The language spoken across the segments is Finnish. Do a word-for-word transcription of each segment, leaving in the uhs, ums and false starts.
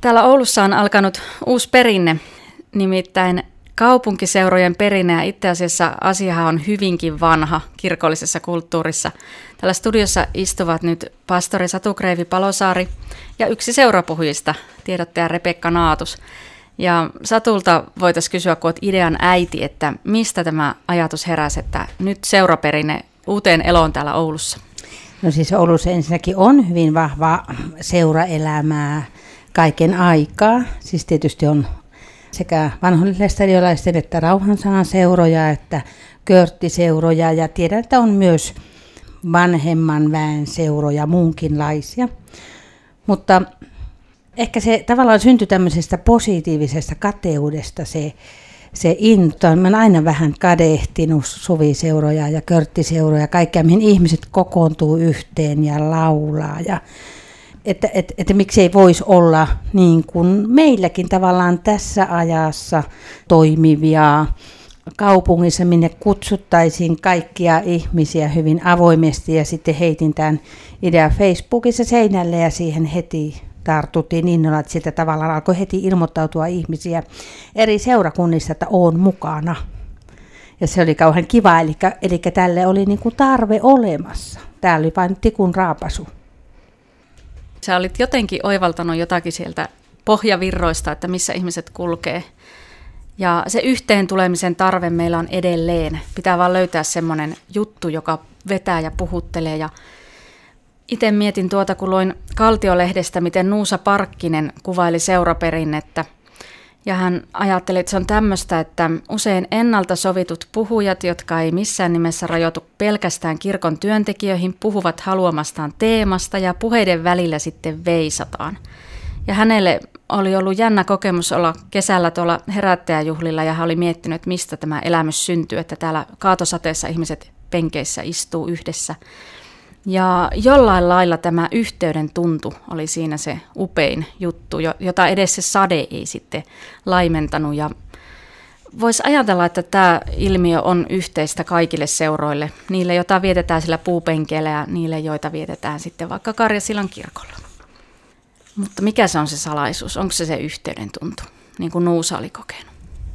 Täällä Oulussa on alkanut uusi perinne, nimittäin kaupunkiseurojen perinne, ja itse asiassa asiahan on hyvinkin vanha kirkollisessa kulttuurissa. Täällä studiossa istuvat nyt pastori Satu Kreivi Palosaari ja yksi seurapuhujista, tiedottaja Rebekka Naatus. Ja Satulta voitaisiin kysyä, kun olet idean äiti, että mistä tämä ajatus heräsi, että nyt seuraperinne uuteen eloon täällä Oulussa? No siis Oulussa ensinnäkin on hyvin vahva seuraelämää kaiken aikaa. Siis tietysti on sekä vanhoillisestadiolaisten että rauhansanan seuroja, että körttiseuroja, ja tiedän, että on myös vanhemman väen seuroja, muunkinlaisia. Mutta ehkä se tavallaan syntyi tämmöisestä positiivisesta kateudesta se, se into. Mä oon aina vähän kadehtinut suviseuroja ja körttiseuroja, kaikkea mihin ihmiset kokoontuu yhteen ja laulaa. Ja Että, että, että miksei voisi olla niin kuin meilläkin tavallaan tässä ajassa toimivia kaupungissa, minne kutsuttaisiin kaikkia ihmisiä hyvin avoimesti, ja sitten heitin tämän idean Facebookissa seinälle ja siihen heti tartuttiin innolla, että sieltä tavallaan alkoi heti ilmoittautua ihmisiä eri seurakunnista, että oon mukana. Ja se oli kauhean kiva, eli, eli tälle oli niin kuin tarve olemassa. Tämä oli vain tikun raapasu. Sä olit jotenkin oivaltanut jotakin sieltä pohjavirroista, että missä ihmiset kulkee. Ja se yhteen tulemisen tarve meillä on edelleen. Pitää vaan löytää semmoinen juttu, joka vetää ja puhuttelee. Ja itse mietin tuota, kun luin Kaltiolehdestä, miten Nuusa Parkkinen kuvaili seuraperinnettä. Ja hän ajatteli, että se on tämmöistä, että usein ennalta sovitut puhujat, jotka ei missään nimessä rajoitu pelkästään kirkon työntekijöihin, puhuvat haluamastaan teemasta ja puheiden välillä sitten veisataan. Ja hänelle oli ollut jännä kokemus olla kesällä tuolla herättäjäjuhlilla, ja hän oli miettinyt, että mistä tämä elämys syntyy, että täällä kaatosateessa ihmiset penkeissä istuu yhdessä. Ja jollain lailla tämä yhteyden tuntu oli siinä se upein juttu, jota edes se sade ei sitten laimentanut. Ja voisi ajatella, että tämä ilmiö on yhteistä kaikille seuroille, niille, joita vietetään sillä puupenkeillä ja niille, joita vietetään sitten vaikka Karjasilan kirkolla. Mutta mikä se on se salaisuus? Onko se se yhteyden tuntu, niin kuin Nuusa oli kokenut?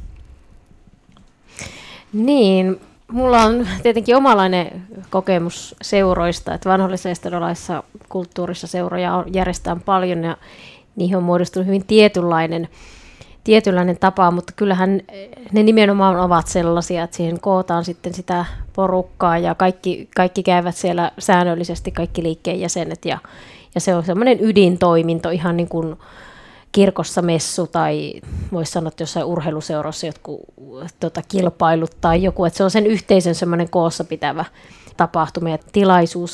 Niin, mulla on tietenkin omalainen kokemus seuroista, että vanhollisestadiolaisessa kulttuurissa seuroja järjestetään paljon ja niihin on muodostunut hyvin tietynlainen, tietynlainen tapa, mutta kyllähän ne nimenomaan ovat sellaisia, että siihen kootaan sitten sitä porukkaa ja kaikki, kaikki käyvät siellä säännöllisesti, kaikki liikkeen jäsenet, ja, ja se on semmoinen ydintoiminto ihan niin kuin kirkossa messu tai voisi sanoa, että jossain urheiluseurassa jotkut tota, kilpailut tai joku, että se on sen yhteisön semmoinen koossa pitävä tapahtuma ja tilaisuus.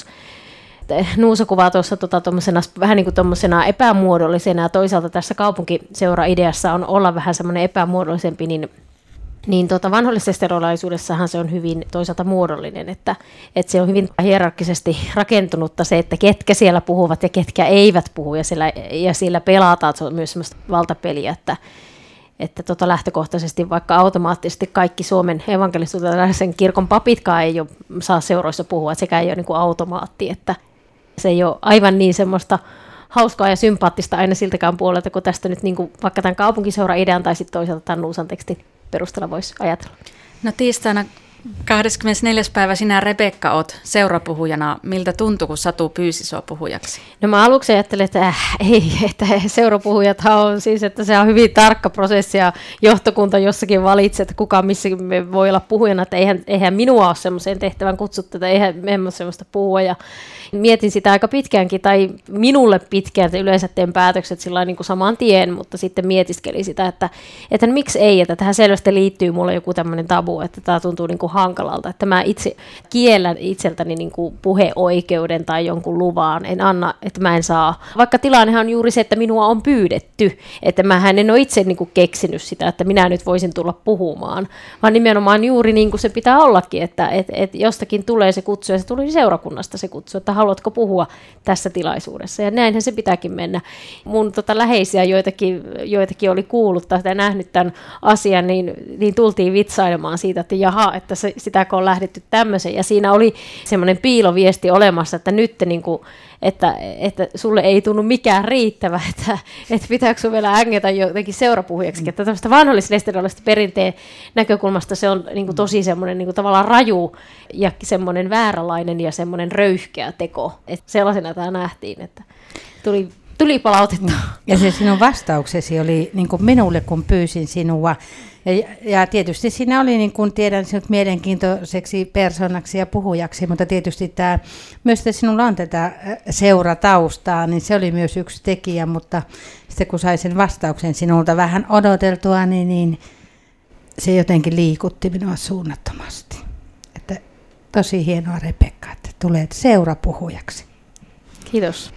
Nuusa kuvaa tuossa tota, vähän niin kuin tuommoisena epämuodollisena, ja toisaalta tässä kaupunkiseura-ideassa on olla vähän semmoinen epämuodollisempi, niin Niin tota, vanhollisestadiolaisuudessahan se on hyvin toisaalta muodollinen, että, että se on hyvin hierarkkisesti rakentunutta se, että ketkä siellä puhuvat ja ketkä eivät puhu, ja sillä, ja sillä pelataan, että se on myös sellaista valtapeliä, että, että tota lähtökohtaisesti vaikka automaattisesti kaikki Suomen evankelis-luterilaisen kirkon papitkaan ei ole, saa seuroissa puhua, että sekään ei ole niin kuin automaatti, että se ei ole aivan niin semmoista hauskaa ja sympaattista aina siltäkään puolelta, kun tästä nyt niin kuin vaikka tämän kaupunkiseura-idean tai sitten toisaalta tämän Nuusan tekstin perusteella voisi ajatella. No tiistaina kahdeskymmenesneljäs päivä sinä, Rebekka, olet seurapuhujana. Miltä tuntui, kun Satu pyysi sinua puhujaksi? No mä aluksi ajattelin, että äh, ei, että seurapuhujathan on siis, että se on hyvin tarkka prosessi ja johtokunta jossakin valitsee, että kuka missä voi olla puhujana, että eihän, eihän minua ole semmoiseen tehtävän kutsuttu, että eihän me emme ole semmoista puhua. Ja mietin sitä aika pitkäänkin, tai minulle pitkään, että yleensä teen päätökset sillä niin kuin saman tien, mutta sitten mietiskelin sitä, että, että miksi ei, että tähän selvästi liittyy mulle joku tämmöinen tabu, että tämä tuntuu niin kuin hankalalta, että mä itse kiellän itseltäni niin kuin puheoikeuden tai jonkun luvan, en anna, että mä en saa, vaikka tilannehan on juuri se, että minua on pyydetty, että mähän en ole itse niin kuin keksinyt sitä, että minä nyt voisin tulla puhumaan, vaan nimenomaan juuri niin kuin se pitää ollakin, että et, et jostakin tulee se kutsu, ja se tuli seurakunnasta se kutsu, että haluatko puhua tässä tilaisuudessa, ja näinhän se pitääkin mennä. Mun tota, läheisiä joitakin, joitakin oli kuullut tai nähnyt tämän asian, niin, niin tultiin vitsailemaan siitä, että jaha, että se, sitä kun on lähdetty tämmöiseen. Ja siinä oli semmoinen piiloviesti olemassa, että nyt niin kuin, että, että sulle ei tunnu mikään riittävä, että, että pitääkö sun vielä ängetä jotenkin seurapuhujaksi. Mm. Että tämmöistä vanhollis-lestadiolaisesta perinteen näkökulmasta se on niin kuin tosi semmoinen niin kuin tavallaan raju ja semmoinen vääränlainen ja semmoinen röyhkeä teko. Että sellaisena tämä nähtiin, että tuli... Tuli palautetta. Ja se sinun vastauksesi oli niin kuin minulle, kun pyysin sinua. Ja, ja tietysti siinä oli, niin kuin tiedän sinut mielenkiintoiseksi persoonaksi ja puhujaksi, mutta tietysti tämä, myös että sinulla on tätä seurataustaa, niin se oli myös yksi tekijä, mutta sitten kun sai sen vastauksen sinulta vähän odoteltua, niin, niin se jotenkin liikutti minua suunnattomasti. Että tosi hienoa, Rebekka, että tulet seurapuhujaksi. Kiitos.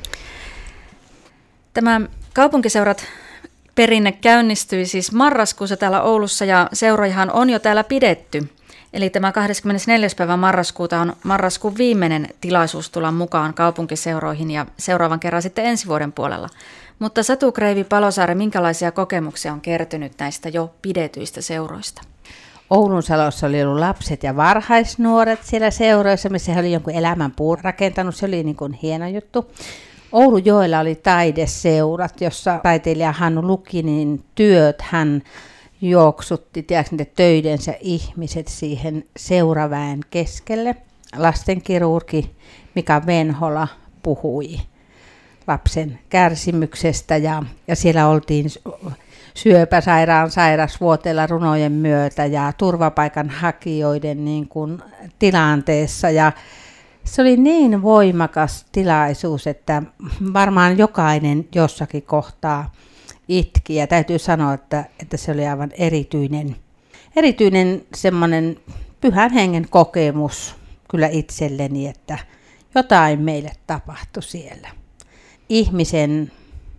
Tämä kaupunkiseurat perinne käynnistyi siis marraskuussa täällä Oulussa ja seurojahan on jo täällä pidetty. Eli tämä kahdeskymmenesneljäs päivä marraskuuta on marraskuun viimeinen tilaisuus tulla mukaan kaupunkiseuroihin ja seuraavan kerran sitten ensi vuoden puolella. Mutta Satu Kreivi Palosaari, minkälaisia kokemuksia on kertynyt näistä jo pidetyistä seuroista? Oulun Salossa oli ollut lapset ja varhaisnuoret siellä seuroissa, missä he oli jonkun elämän puun rakentanut. Se oli niin kuin hieno juttu. Oulujoella oli taideseurat, jossa taiteilija Hannu Lukinin työt hän juoksutti tiedätkö, töidensä ihmiset siihen seuraväen keskelle. Lastenkirurgi Mika Venhola puhui lapsen kärsimyksestä ja, ja siellä oltiin syöpäsairaan sairasvuoteella runojen myötä ja turvapaikanhakijoiden niin kuin, tilanteessa ja se oli niin voimakas tilaisuus, että varmaan jokainen jossakin kohtaa itki ja täytyy sanoa, että, että se oli aivan erityinen, erityinen semmoinen pyhän hengen kokemus kyllä itselleni, että jotain meille tapahtui siellä. Ihmisen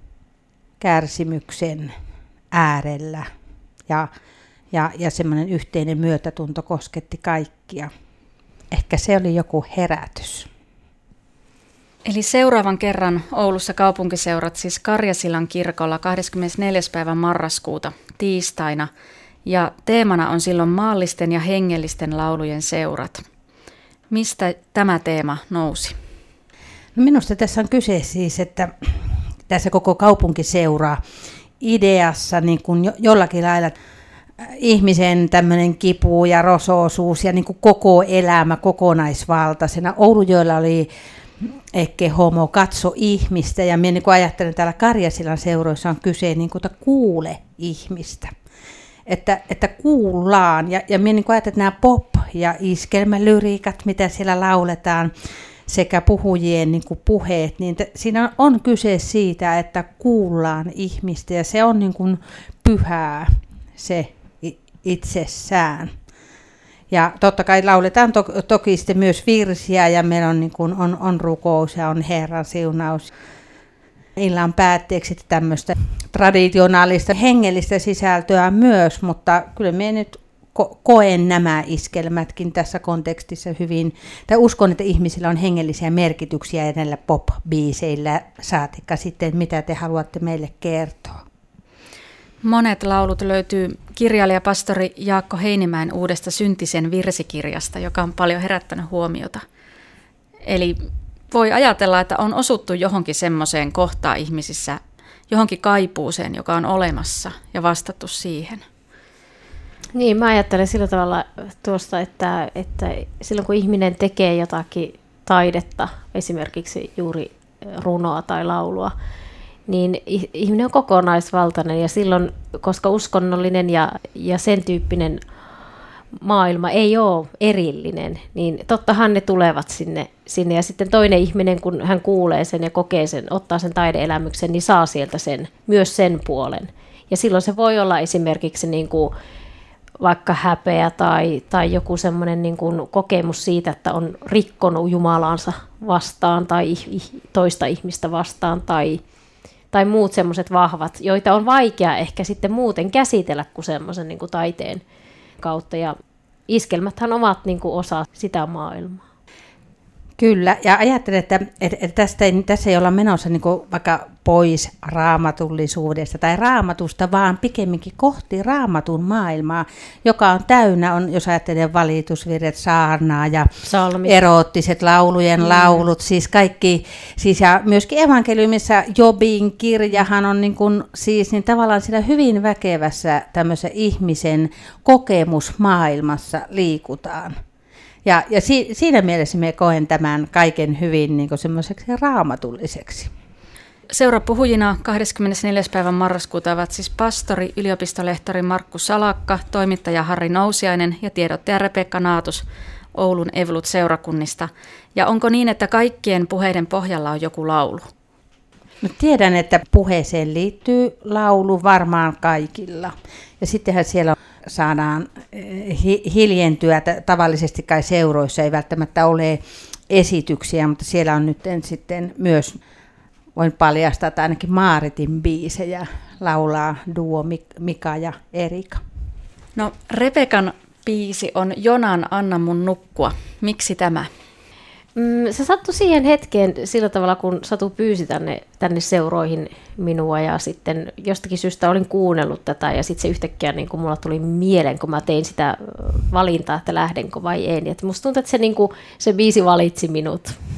kärsimyksen äärellä ja, ja, ja semmoinen yhteinen myötätunto kosketti kaikkia. Ehkä se oli joku herätys. Eli seuraavan kerran Oulussa kaupunkiseurat siis Karjasilan kirkolla kahdeskymmenesneljäs päivä marraskuuta tiistaina. Ja teemana on silloin maallisten ja hengellisten laulujen seurat. Mistä tämä teema nousi? No minusta tässä on kyse siis, että tässä koko kaupunkiseura ideassa niin kuin jo, jollakin lailla ihmisen tämmöinen kipu ja rosoosuus ja niin kuin koko elämä kokonaisvaltaisena. Oulujoella oli Ecce Homo, katso ihmistä ja minä niin kuin ajattelen täällä Karjasilan seuroissa on kyse niin kuin kuule ihmistä. Että, että kuullaan ja, ja minä niin kuin ajattelen, että nämä pop- ja iskelmälyriikat, mitä siellä lauletaan, sekä puhujien niin kuin puheet, niin te, siinä on, on kyse siitä, että kuullaan ihmistä ja se on niin kuin pyhää se itsessään. Ja totta kai lauletaan to, toki sitten myös virsiä ja meillä on, niin kuin, on, on rukous ja on Herran siunaus. Illan päätteeksi tämmöistä traditionaalista hengellistä sisältöä myös, mutta kyllä minä nyt ko- koen nämä iskelmätkin tässä kontekstissa hyvin. Tai uskon, että ihmisillä on hengellisiä merkityksiä ja näillä pop-biiseillä saatikka sitten, mitä te haluatte meille kertoa. Monet laulut löytyy kirjailijapastori Jaakko Heinimäen uudesta Syntisen virsikirjasta, joka on paljon herättänyt huomiota. Eli voi ajatella, että on osuttu johonkin semmoiseen kohtaan ihmisissä, johonkin kaipuuseen, joka on olemassa ja vastattu siihen. Niin, mä ajattelen sillä tavalla tuosta, että, että silloin kun ihminen tekee jotakin taidetta, esimerkiksi juuri runoa tai laulua, niin ihminen on kokonaisvaltainen ja silloin, koska uskonnollinen ja, ja sen tyyppinen maailma ei ole erillinen, niin tottahan ne tulevat sinne, sinne. Ja sitten toinen ihminen, kun hän kuulee sen ja kokee sen, ottaa sen taideelämyksen, niin saa sieltä sen, myös sen puolen. Ja silloin se voi olla esimerkiksi niin kuin vaikka häpeä tai, tai joku semmoinen niin kuin kokemus siitä, että on rikkonut Jumalaansa vastaan tai toista ihmistä vastaan tai tai muut semmoiset vahvat, joita on vaikea ehkä sitten muuten käsitellä kuin semmoisen niin kuin taiteen kautta. Ja iskelmäthän ovat niin kuin osa sitä maailmaa. Kyllä, ja ajattelen, että, että tästä ei, tässä ei olla menossa niin kuin vaikka pois raamatullisuudesta tai raamatusta, vaan pikemminkin kohti raamatun maailmaa, joka on täynnä, on, jos ajattelee valitusvirret, saarnaa ja Salmit. Eroottiset laulujen mm. laulut, siis kaikki, siis ja myöskin evankeliumissa Jobin kirjahan on niin kuin, siis niin tavallaan siellä hyvin väkevässä tämmöisessä ihmisen kokemusmaailmassa liikutaan. Ja, ja si, siinä mielessä me koen tämän kaiken hyvin niin kuin semmoiseksi raamatulliseksi. Seurapuhujina kahdeskymmenesneljäs päivä marraskuuta ovat siis pastori, yliopistolehtori Markku Salakka, toimittaja Harri Nousiainen ja tiedottaja Rebekka Naatus Oulun Evolut-seurakunnista. Ja onko niin, että kaikkien puheiden pohjalla on joku laulu? No tiedän, että puheeseen liittyy laulu varmaan kaikilla. Ja sittenhän siellä saadaan hiljentyä, tavallisesti kai seuroissa ei välttämättä ole esityksiä, mutta siellä on nyt sitten myös, voin paljastaa, että ainakin Maaritin biisejä laulaa duo Mika ja Erika. No Rebekan biisi on Jonan Anna mun nukkua. Miksi tämä? Se sattui siihen hetkeen sillä tavalla, kun Satu pyysi tänne, tänne seuroihin minua ja sitten jostakin syystä olin kuunnellut tätä ja sitten se yhtäkkiä niin kuin mulla tuli mieleen, kun mä tein sitä valintaa, että lähdenkö vai en. Et musta tuntuu, että se, niin kuin, se biisi valitsi minut.